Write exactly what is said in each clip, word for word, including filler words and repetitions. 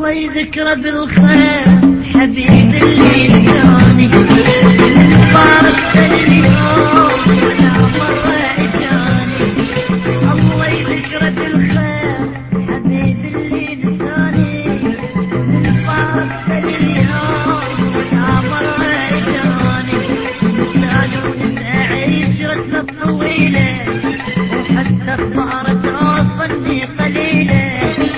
الله يذكره بالخير حبيب اللي لساني فارق اليوم ولا مرة اجاني. الله يذكره بالخير حبيب اللي لساني فارق اليوم ولا مرة اجاني. نسأل ونسأل عشرتنا الطويلة وحتى صارت اصلني قليلة.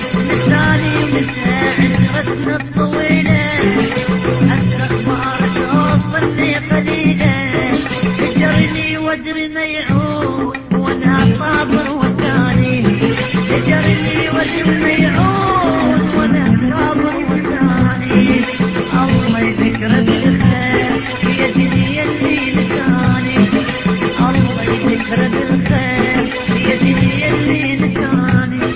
الطويلة حتى صارت أوصلني قليلة. هجرني وادري ما يعود وانا صابر وثاني. هجرني وادري ما يعود وانا صابر وثاني. الله يذكره بالخير يا دنيا اللي لساني. الله يذكره بالخير يا دنيا اللي لساني.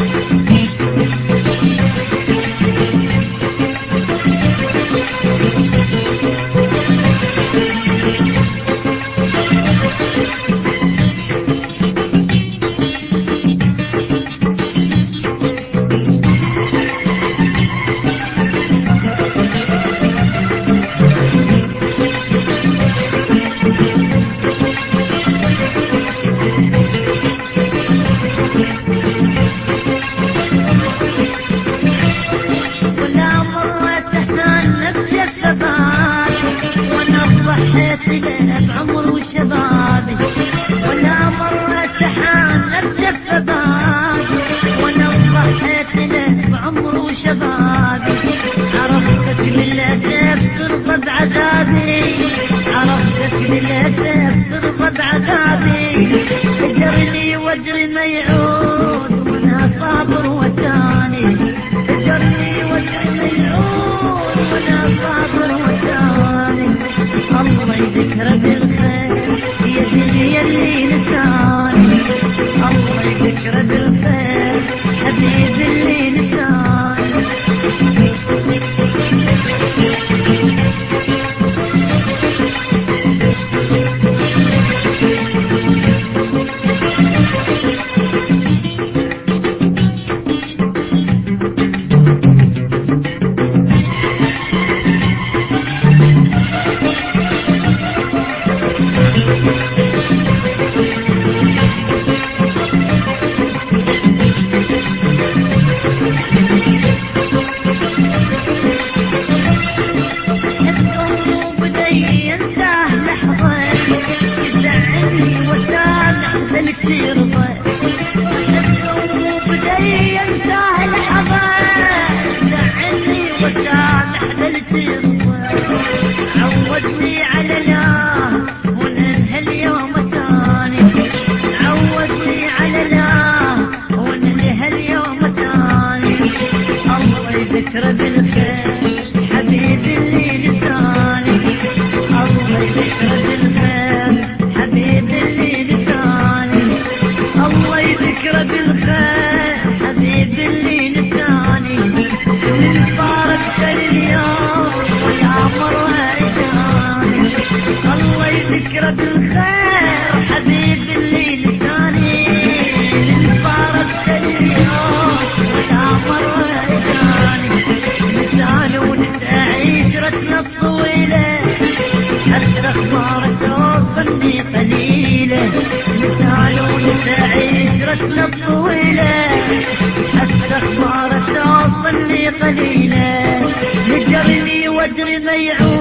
بعمر وشبابي ولا مرة تحانت شبابي وانا ضحيت له بعمر وشبابي. عرفتك للأسف ترضى بعذابي. عرفتك للأسف ترضى بعذابي. هجرني وادري ما يعود وانا صابر وثاني. هجرني وادري ما يعود وانا صابر وثاني. الله يذكره بالخير يا دنيا اللي لساني. الله يذكره بالخير حبيب اللي لساني. عودني على لا وننهى اليوم ثاني. عودني على لا وننهى اليوم ثاني. الله يذكره بالخير حبيب اللي لساني. الله يذكره بالخير حبيب اللي لساني. الله يذكره بالخير حبيب اللي لساني. من فارق اليوم ولا مرة اجاني. الله يذكره بالخير حبيب اللي لساني. من فارق اليوم ولا مرة اجاني. نسأل ونسأل عشرتنا الطويلة حتى اخبار توصلني قليلة. نسأل ونسأل عشرتنا الطويلة حتى اخبار توصلني قليلة. هجرني وادري ما يعود